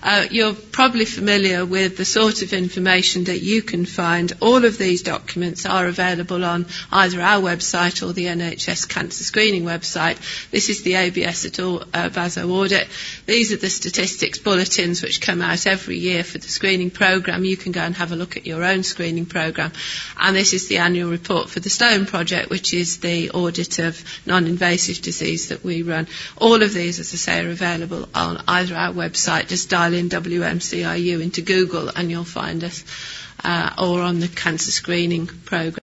You're probably familiar with the sort of information that you can find. All of these documents are available on either our website or the NHS Cancer Screening website. This is the ABS et al. VASO audit. These are the statistics bulletins which come out every year for the screening programme. You can go and have a look at your own screening programme. And this is the annual report for the STONE project, which is the audit of non-invasive disease that we run. All of these, as I say, are available on either our website. Just dial in WMCIU into Google and you'll find us, or on the cancer screening programme.